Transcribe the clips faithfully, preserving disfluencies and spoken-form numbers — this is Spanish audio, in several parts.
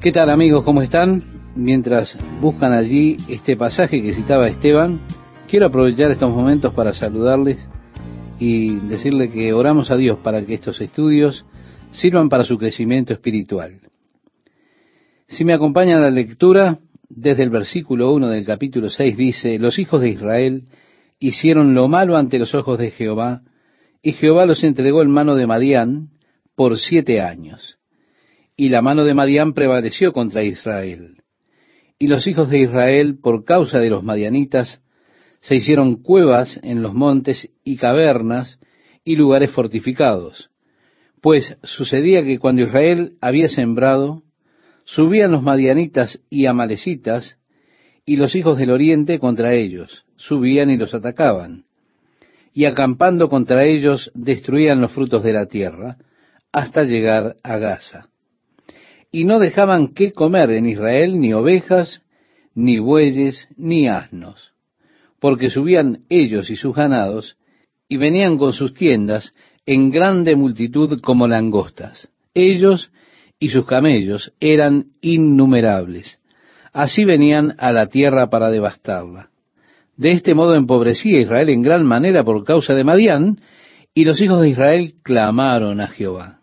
¿Qué tal, amigos? ¿Cómo están? Mientras buscan allí este pasaje que citaba Esteban, quiero aprovechar estos momentos para saludarles y decirle que oramos a Dios para que estos estudios sirvan para su crecimiento espiritual. Si me acompañan a la lectura, desde el versículo uno del capítulo seis dice: los hijos de Israel hicieron lo malo ante los ojos de Jehová, y Jehová los entregó en mano de Madián por siete años. Y la mano de Madián prevaleció contra Israel. Y los hijos de Israel, por causa de los madianitas, se hicieron cuevas en los montes y cavernas y lugares fortificados. Pues sucedía que cuando Israel había sembrado, subían los madianitas y amalecitas, y los hijos del oriente contra ellos, subían y los atacaban. Y acampando contra ellos, destruían los frutos de la tierra, hasta llegar a Gaza. Y no dejaban qué comer en Israel ni ovejas, ni bueyes, ni asnos, porque subían ellos y sus ganados, y venían con sus tiendas en grande multitud como langostas. Ellos y sus camellos eran innumerables. Así venían a la tierra para devastarla. De este modo empobrecía Israel en gran manera por causa de Madián, y los hijos de Israel clamaron a Jehová.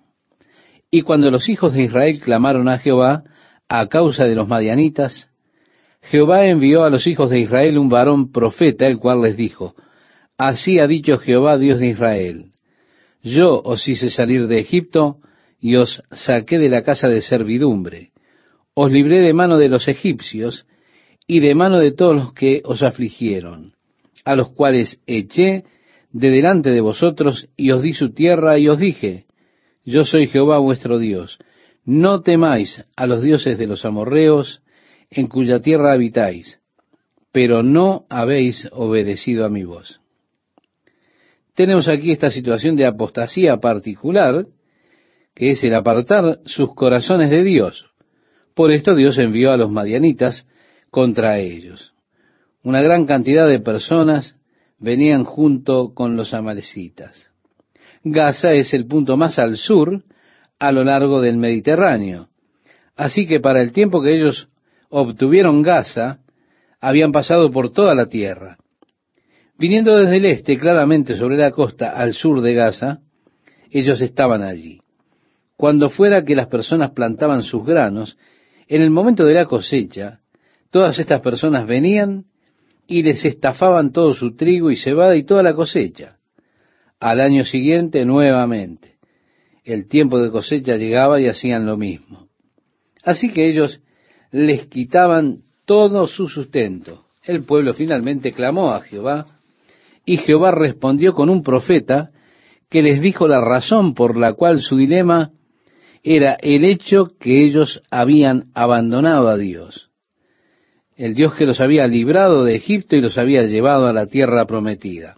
Y cuando los hijos de Israel clamaron a Jehová a causa de los madianitas, Jehová envió a los hijos de Israel un varón profeta, el cual les dijo: así ha dicho Jehová, Dios de Israel: yo os hice salir de Egipto, y os saqué de la casa de servidumbre. Os libré de mano de los egipcios, y de mano de todos los que os afligieron, a los cuales eché de delante de vosotros, y os di su tierra, y os dije: yo soy Jehová vuestro Dios. No temáis a los dioses de los amorreos, en cuya tierra habitáis, pero no habéis obedecido a mi voz. Tenemos aquí esta situación de apostasía particular, que es el apartar sus corazones de Dios. Por esto Dios envió a los madianitas contra ellos. Una gran cantidad de personas venían junto con los amalecitas. Gaza es el punto más al sur, a lo largo del Mediterráneo. Así que para el tiempo que ellos obtuvieron Gaza, habían pasado por toda la tierra. Viniendo desde el este, claramente sobre la costa, al sur de Gaza, ellos estaban allí. Cuando fuera que las personas plantaban sus granos, en el momento de la cosecha, todas estas personas venían y les estafaban todo su trigo y cebada y toda la cosecha. Al año siguiente, nuevamente, el tiempo de cosecha llegaba y hacían lo mismo. Así que ellos les quitaban todo su sustento. El pueblo finalmente clamó a Jehová, y Jehová respondió con un profeta que les dijo la razón por la cual su dilema era el hecho que ellos habían abandonado a Dios, el Dios que los había librado de Egipto y los había llevado a la tierra prometida.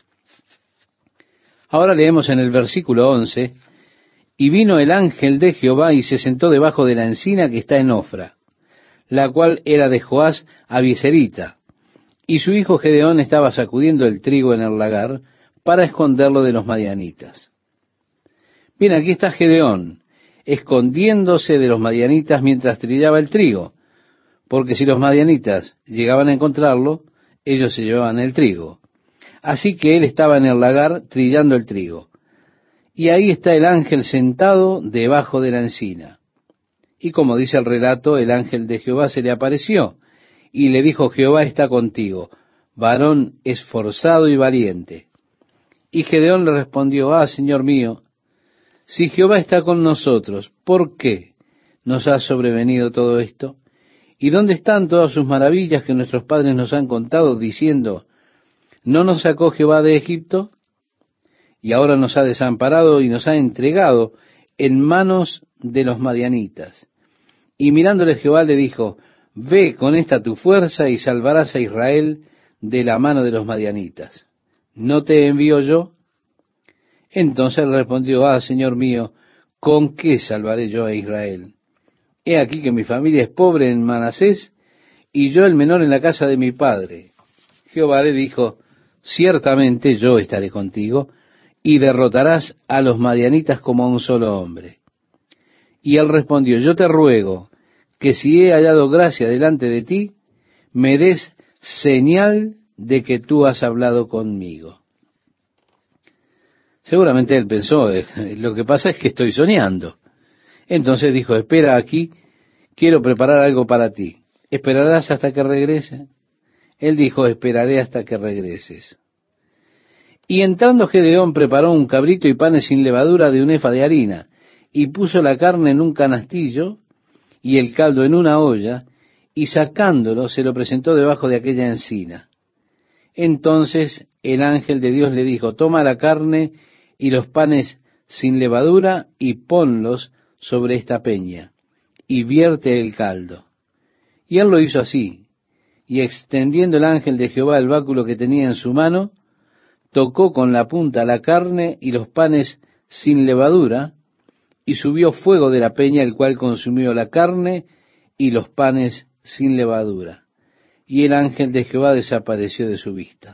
Ahora leemos en el versículo once: y vino el ángel de Jehová y se sentó debajo de la encina que está en Ofra, la cual era de Joás Abieserita, y su hijo Gedeón estaba sacudiendo el trigo en el lagar para esconderlo de los madianitas. Bien, aquí está Gedeón, escondiéndose de los madianitas mientras trillaba el trigo, porque si los madianitas llegaban a encontrarlo, ellos se llevaban el trigo. Así que él estaba en el lagar trillando el trigo. Y ahí está el ángel sentado debajo de la encina. Y como dice el relato, el ángel de Jehová se le apareció y le dijo: Jehová está contigo, varón esforzado y valiente. Y Gedeón le respondió: ah, Señor mío, si Jehová está con nosotros, ¿por qué nos ha sobrevenido todo esto? ¿Y dónde están todas sus maravillas que nuestros padres nos han contado, diciendo: ¿no nos sacó Jehová de Egipto? Y ahora nos ha desamparado y nos ha entregado en manos de los madianitas. Y mirándole Jehová le dijo: ve con esta tu fuerza y salvarás a Israel de la mano de los madianitas. ¿No te envío yo? Entonces él respondió: ah, Señor mío, ¿con qué salvaré yo a Israel? He aquí que mi familia es pobre en Manasés, y yo el menor en la casa de mi padre. Jehová le dijo: ciertamente yo estaré contigo, y derrotarás a los madianitas como a un solo hombre. Y él respondió: yo te ruego que si he hallado gracia delante de ti, me des señal de que tú has hablado conmigo. Seguramente él pensó, lo que pasa es que estoy soñando. Entonces dijo, espera aquí, quiero preparar algo para ti. ¿Esperarás hasta que regrese? Él dijo, esperaré hasta que regreses. Y entrando Gedeón preparó un cabrito y panes sin levadura de un efa de harina, y puso la carne en un canastillo y el caldo en una olla, y sacándolo se lo presentó debajo de aquella encina. Entonces el ángel de Dios le dijo, toma la carne y los panes sin levadura y ponlos sobre esta peña, y vierte el caldo. Y él lo hizo así, y extendiendo el ángel de Jehová el báculo que tenía en su mano, tocó con la punta la carne y los panes sin levadura, y subió fuego de la peña, el cual consumió la carne y los panes sin levadura. Y el ángel de Jehová desapareció de su vista.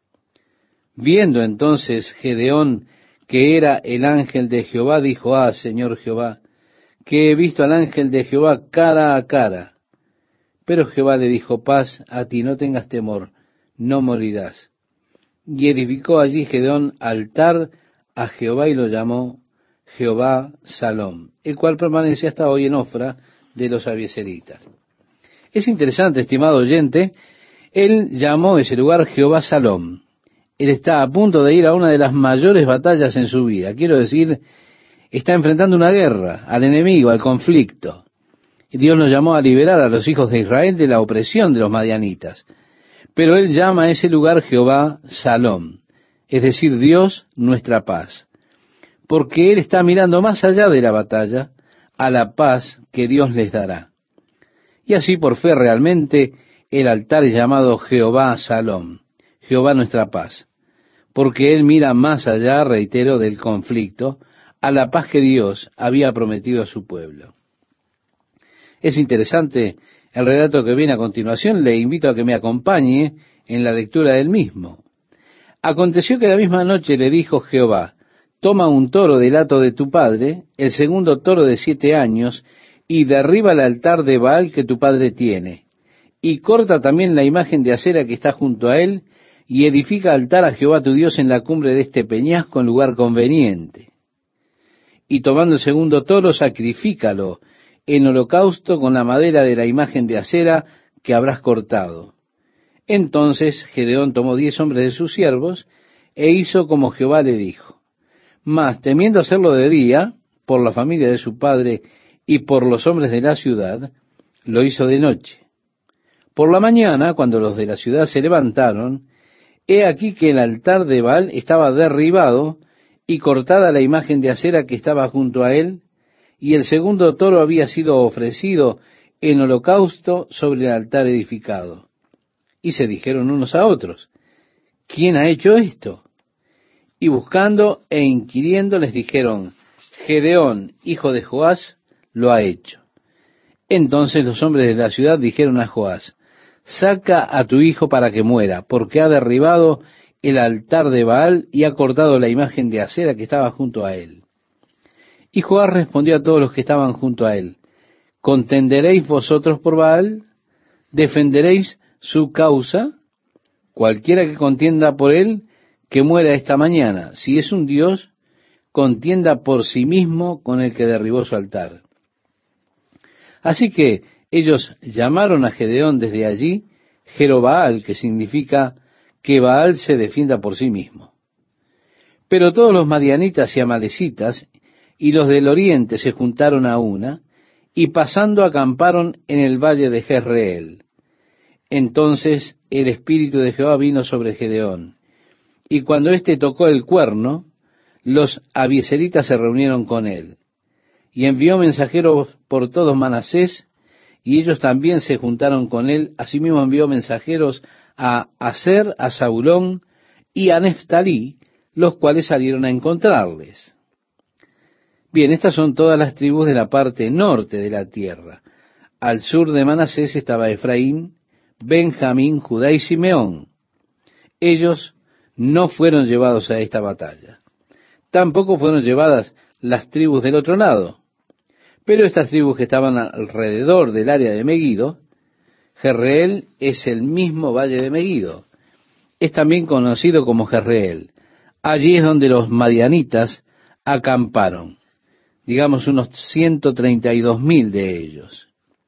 Viendo entonces Gedeón que era el ángel de Jehová, dijo, ah, Señor Jehová, que he visto al ángel de Jehová cara a cara. Pero Jehová le dijo, paz a ti, no tengas temor, no morirás. Y edificó allí Gedeón altar a Jehová y lo llamó Jehová Salom, el cual permanece hasta hoy en Ofra de los abiezeritas. Es interesante, estimado oyente, él llamó ese lugar Jehová Salom. Él está a punto de ir a una de las mayores batallas en su vida. Quiero decir, está enfrentando una guerra, al enemigo, al conflicto. Y Dios nos llamó a liberar a los hijos de Israel de la opresión de los madianitas. Pero él llama a ese lugar Jehová Salom, es decir, Dios nuestra paz. Porque él está mirando más allá de la batalla, a la paz que Dios les dará. Y así por fe realmente el altar es llamado Jehová Salom, Jehová nuestra paz. Porque él mira más allá, reitero, del conflicto, a la paz que Dios había prometido a su pueblo. Es interesante el relato que viene a continuación. Le invito a que me acompañe en la lectura del mismo. Aconteció que la misma noche le dijo Jehová, toma un toro del hato de tu padre, el segundo toro de siete años, y derriba el altar de Baal que tu padre tiene, y corta también la imagen de acera que está junto a él, y edifica altar a Jehová tu Dios en la cumbre de este peñasco en lugar conveniente. Y tomando el segundo toro, sacrifícalo en holocausto con la madera de la imagen de acera que habrás cortado. Entonces Gedeón tomó diez hombres de sus siervos, e hizo como Jehová le dijo. Mas, temiendo hacerlo de día, por la familia de su padre y por los hombres de la ciudad, lo hizo de noche. Por la mañana, cuando los de la ciudad se levantaron, he aquí que el altar de Baal estaba derribado y cortada la imagen de acera que estaba junto a él, y el segundo toro había sido ofrecido en holocausto sobre el altar edificado. Y se dijeron unos a otros, ¿quién ha hecho esto? Y buscando e inquiriendo les dijeron, Gedeón, hijo de Joás, lo ha hecho. Entonces los hombres de la ciudad dijeron a Joás, saca a tu hijo para que muera, porque ha derribado el altar de Baal y ha cortado la imagen de acera que estaba junto a él. Y Joás respondió a todos los que estaban junto a él, ¿contenderéis vosotros por Baal? ¿Defenderéis su causa? Cualquiera que contienda por él, que muera esta mañana. Si es un Dios, contienda por sí mismo con el que derribó su altar. Así que ellos llamaron a Gedeón desde allí Jerobaal, que significa que Baal se defienda por sí mismo. Pero todos los madianitas y amalecitas y los del oriente se juntaron a una, y pasando acamparon en el valle de Jezreel. Entonces el Espíritu de Jehová vino sobre Gedeón, y cuando éste tocó el cuerno, los abiezeritas se reunieron con él, y envió mensajeros por todo Manasés, y ellos también se juntaron con él. Asimismo envió mensajeros a Aser, a Zabulón y a Neftalí, los cuales salieron a encontrarles. Bien, estas son todas las tribus de la parte norte de la tierra. Al sur de Manasés estaba Efraín, Benjamín, Judá y Simeón. Ellos no fueron llevados a esta batalla. Tampoco fueron llevadas las tribus del otro lado. Pero estas tribus que estaban alrededor del área de Meguido, Jezreel es el mismo valle de Meguido. Es también conocido como Jezreel. Allí es donde los madianitas acamparon, digamos unos ciento treinta y dos mil de ellos.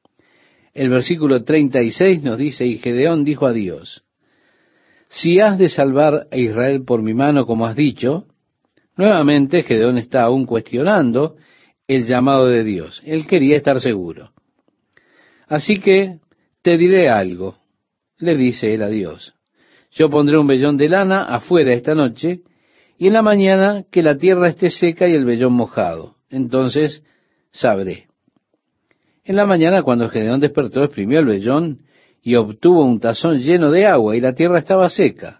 El versículo treinta y seis nos dice, y Gedeón dijo a Dios, si has de salvar a Israel por mi mano, como has dicho. Nuevamente Gedeón está aún cuestionando el llamado de Dios. Él quería estar seguro. Así que te diré algo, le dice él a Dios. Yo pondré un vellón de lana afuera esta noche, y en la mañana que la tierra esté seca y el vellón mojado. Entonces sabré. En la mañana, cuando Gedeón despertó, exprimió el vellón y obtuvo un tazón lleno de agua, y la tierra estaba seca.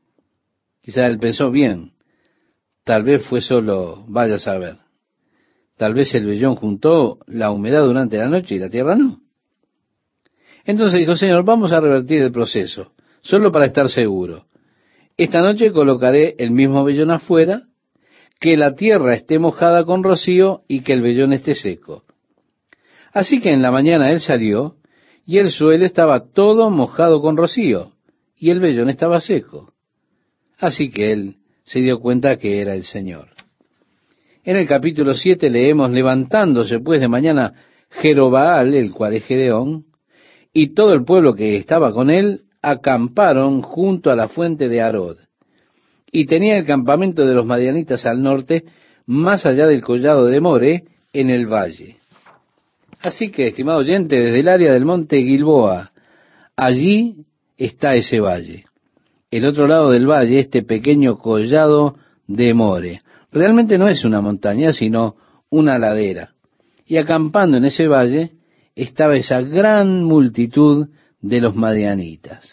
Quizá él pensó, bien, tal vez fue solo, vaya a saber. Tal vez el vellón juntó la humedad durante la noche y la tierra no. Entonces dijo, Señor, vamos a revertir el proceso, solo para estar seguro. Esta noche colocaré el mismo vellón afuera, que la tierra esté mojada con rocío y que el vellón esté seco. Así que en la mañana él salió, y el suelo estaba todo mojado con rocío, y el vellón estaba seco. Así que él se dio cuenta que era el Señor. En el capítulo siete leemos, levantándose pues de mañana Jerobaal, el cual es Gedeón, y todo el pueblo que estaba con él, acamparon junto a la fuente de Arod. Y tenía el campamento de los madianitas al norte, más allá del collado de More, en el valle. Así que, estimado oyente, desde el área del monte Gilboa, allí está ese valle. El otro lado del valle, este pequeño collado de More. Realmente no es una montaña, sino una ladera. Y acampando en ese valle estaba esa gran multitud de los madianitas.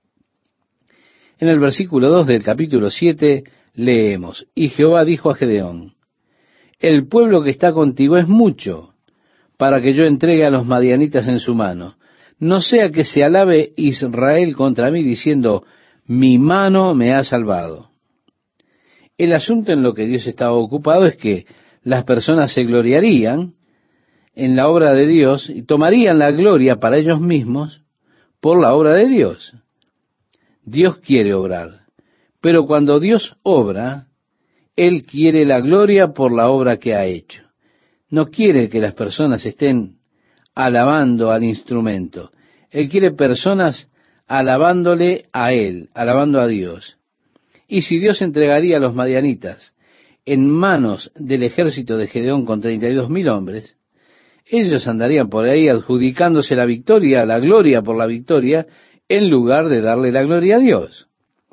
En el versículo dos del capítulo siete leemos, y Jehová dijo a Gedeón, el pueblo que está contigo es mucho, para que yo entregue a los madianitas en su mano. No sea que se alabe Israel contra mí diciendo, mi mano me ha salvado. El asunto en lo que Dios estaba ocupado es que las personas se gloriarían en la obra de Dios y tomarían la gloria para ellos mismos por la obra de Dios. Dios quiere obrar, pero cuando Dios obra, Él quiere la gloria por la obra que ha hecho. No quiere que las personas estén alabando al instrumento. Él quiere personas alabándole a Él, alabando a Dios. Y si Dios entregaría a los madianitas en manos del ejército de Gedeón con treinta y dos mil hombres, ellos andarían por ahí adjudicándose la victoria, la gloria por la victoria, en lugar de darle la gloria a Dios.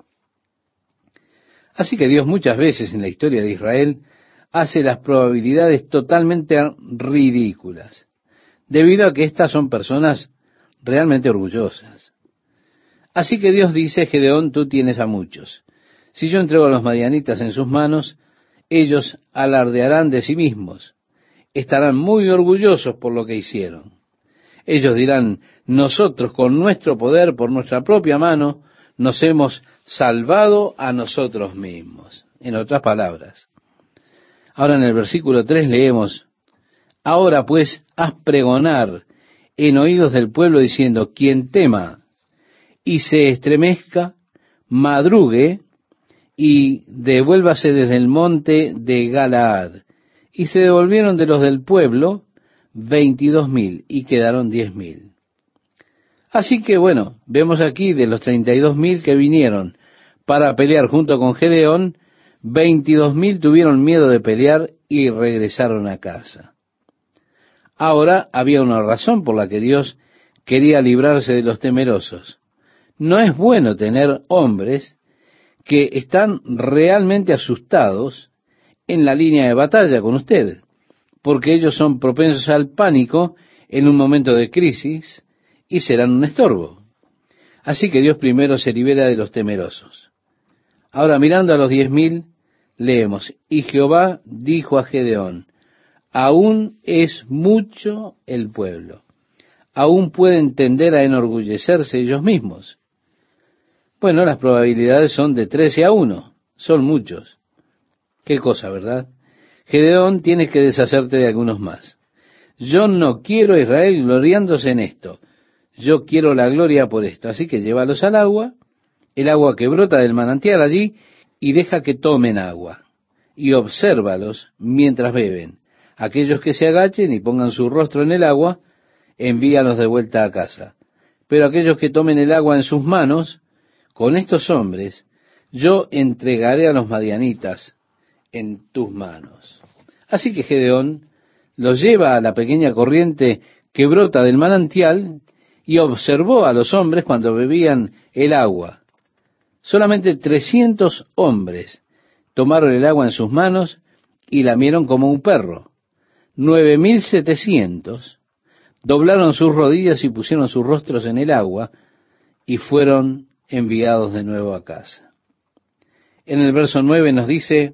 Así que Dios muchas veces en la historia de Israel hace las probabilidades totalmente ridículas, debido a que estas son personas realmente orgullosas. Así que Dios dice, Gedeón, tú tienes a muchos. Si yo entrego a los madianitas en sus manos, ellos alardearán de sí mismos, estarán muy orgullosos por lo que hicieron. Ellos dirán, nosotros con nuestro poder, por nuestra propia mano, nos hemos salvado a nosotros mismos. En otras palabras. Ahora en el versículo tres leemos, ahora pues haz pregonar en oídos del pueblo diciendo, quien tema y se estremezca, madrugue y devuélvase desde el monte de Galaad. Y se devolvieron de los del pueblo veintidós mil y quedaron diez mil. Así que bueno, vemos aquí de los treinta y dos mil que vinieron para pelear junto con Gedeón, veintidós mil tuvieron miedo de pelear y regresaron a casa. Ahora había una razón por la que Dios quería librarse de los temerosos. No es bueno tener hombres que están realmente asustados en la línea de batalla con usted, porque ellos son propensos al pánico en un momento de crisis y serán un estorbo. Así que Dios primero se libera de los temerosos. Ahora mirando a los diez mil, leemos, y Jehová dijo a Gedeón, aún es mucho el pueblo, aún pueden tender a enorgullecerse ellos mismos. Bueno, las probabilidades son de trece a uno, son muchos. Qué cosa, ¿verdad? Gedeón, tienes que deshacerte de algunos más. yo no quiero a Israel gloriándose en esto, yo quiero la gloria por esto. Así que llévalos al agua, el agua que brota del manantial allí, y deja que tomen agua, y obsérvalos mientras beben. Aquellos que se agachen y pongan su rostro en el agua, envíalos de vuelta a casa. Pero aquellos que tomen el agua en sus manos, con estos hombres, yo entregaré a los madianitas en tus manos. Así que Gedeón los lleva a la pequeña corriente que brota del manantial y observó a los hombres cuando bebían el agua. Solamente trescientos hombres tomaron el agua en sus manos y lamieron como un perro. Nueve mil setecientos doblaron sus rodillas y pusieron sus rostros en el agua y fueron enviados de nuevo a casa. En el verso nueve nos dice: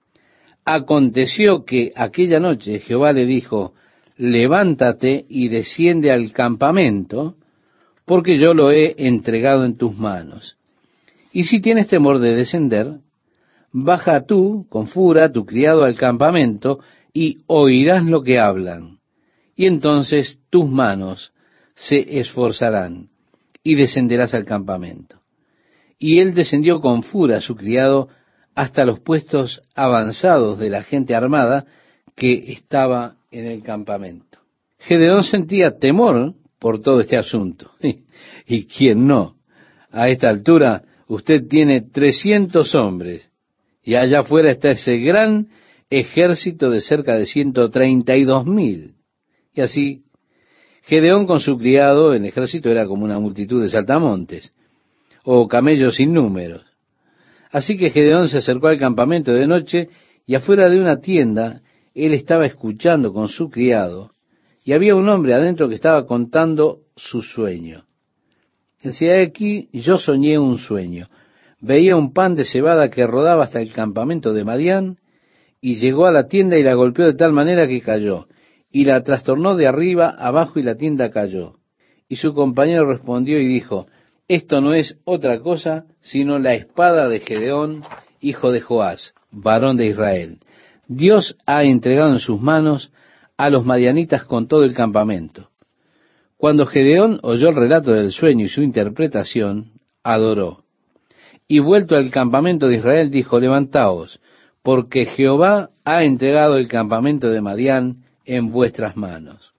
aconteció que aquella noche Jehová le dijo: levántate y desciende al campamento, porque yo lo he entregado en tus manos. Y si tienes temor de descender, baja tú con Fura, tu criado, al campamento, y oirás lo que hablan. Y entonces tus manos se esforzarán, y descenderás al campamento. Y él descendió con Fura, su criado, hasta los puestos avanzados de la gente armada que estaba en el campamento. Gedeón sentía temor por todo este asunto. ¿Y quién no? A esta altura usted tiene trescientos hombres, y allá afuera está ese gran ejército de cerca de ciento treinta y dos mil. Y así, Gedeón con su criado, el ejército era como una multitud de saltamontes, o camellos sin números. Así que Gedeón se acercó al campamento de noche, y afuera de una tienda, él estaba escuchando con su criado, y había un hombre adentro que estaba contando su sueño. Decía: aquí yo soñé un sueño. Veía un pan de cebada que rodaba hasta el campamento de Madián, y llegó a la tienda y la golpeó de tal manera que cayó, y la trastornó de arriba abajo y la tienda cayó. Y su compañero respondió y dijo: esto no es otra cosa sino la espada de Gedeón, hijo de Joás, varón de Israel. Dios ha entregado en sus manos a los madianitas con todo el campamento. Cuando Gedeón oyó el relato del sueño y su interpretación, adoró. Y vuelto al campamento de Israel, dijo: levantaos, porque Jehová ha entregado el campamento de Madián en vuestras manos.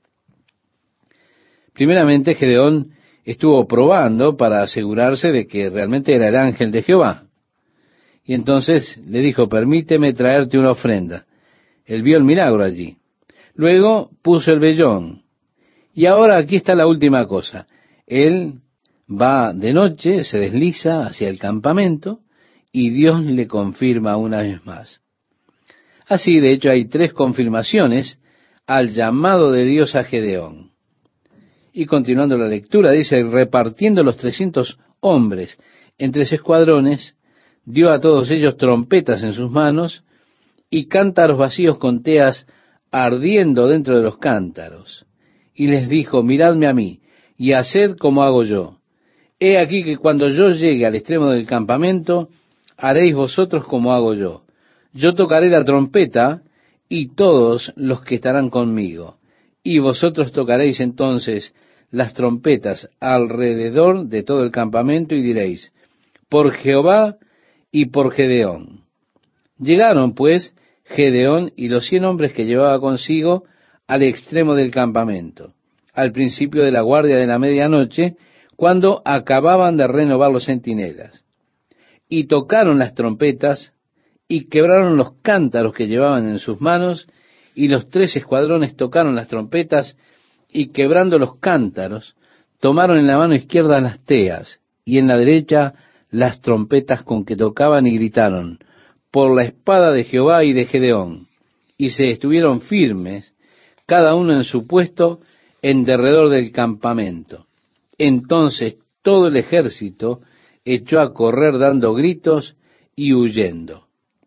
Primeramente, Gedeón estuvo probando para asegurarse de que realmente era el ángel de Jehová. Y entonces le dijo: permíteme traerte una ofrenda. Él vio el milagro allí. Luego puso el vellón. Y ahora aquí está la última cosa. Él va de noche, se desliza hacia el campamento, y Dios le confirma una vez más. Así, de hecho, hay tres confirmaciones al llamado de Dios a Gedeón. Y continuando la lectura, dice: repartiendo los trescientos hombres en tres escuadrones, dio a todos ellos trompetas en sus manos y cántaros vacíos con teas ardiendo dentro de los cántaros. Y les dijo: miradme a mí, y haced como hago yo. He aquí que cuando yo llegue al extremo del campamento, haréis vosotros como hago yo. Yo tocaré la trompeta, y todos los que estarán conmigo. Y vosotros tocaréis entonces las trompetas alrededor de todo el campamento, y diréis: por Jehová y por Gedeón. Llegaron, pues, Gedeón y los cien hombres que llevaba consigo al extremo del campamento, al principio de la guardia de la medianoche, cuando acababan de renovar los centinelas. Y tocaron las trompetas, y quebraron los cántaros que llevaban en sus manos, y los tres escuadrones tocaron las trompetas, y quebrando los cántaros, tomaron en la mano izquierda las teas, y en la derecha las trompetas con que tocaban, y gritaron: por la espada de Jehová y de Gedeón. Y se estuvieron firmes, cada uno en su puesto, en derredor del campamento. Entonces todo el ejército echó a correr dando gritos y huyendo.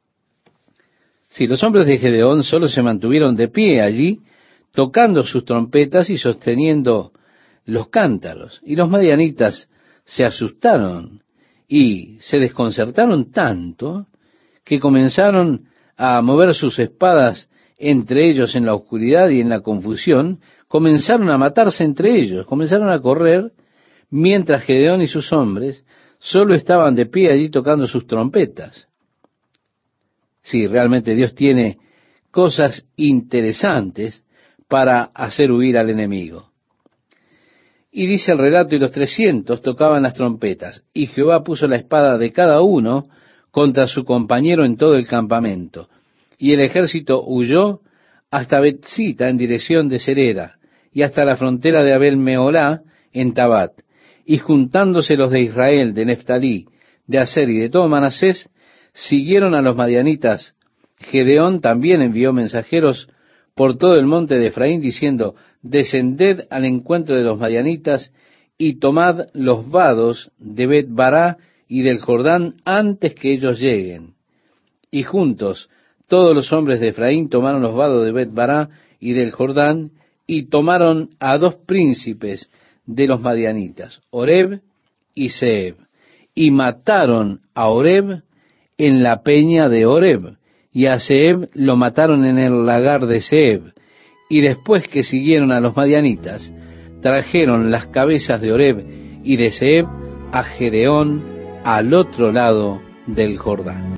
Sí, los hombres de Gedeón solo se mantuvieron de pie allí, tocando sus trompetas y sosteniendo los cántaros. Y los madianitas se asustaron y se desconcertaron tanto que comenzaron a mover sus espadas entre ellos en la oscuridad y en la confusión, comenzaron a matarse entre ellos, comenzaron a correr, mientras Gedeón y sus hombres solo estaban de pie allí tocando sus trompetas. Sí, realmente Dios tiene cosas interesantes para hacer huir al enemigo. Y dice el relato, y los trescientos tocaban las trompetas, y Jehová puso la espada de cada uno contra su compañero en todo el campamento. Y el ejército huyó hasta Betzita en dirección de Sereda, y hasta la frontera de Abel Meolá en Tabat. Y juntándose los de Israel, de Neftalí, de Aser y de todo Manasés, siguieron a los madianitas. Gedeón también envió mensajeros por todo el monte de Efraín, diciendo, descended al encuentro de los madianitas, y tomad los vados de Bet-bará y del Jordán antes que ellos lleguen. Y juntos todos los hombres de Efraín tomaron los vados de Bet-bará y del Jordán, y tomaron a dos príncipes de los madianitas, Oreb y Zeeb, y mataron a Oreb en la peña de Oreb, y a Zeeb lo mataron en el lagar de Zeeb. Y después que siguieron a los madianitas, trajeron las cabezas de Oreb y de Zeeb a Gedeón al otro lado del Jordán.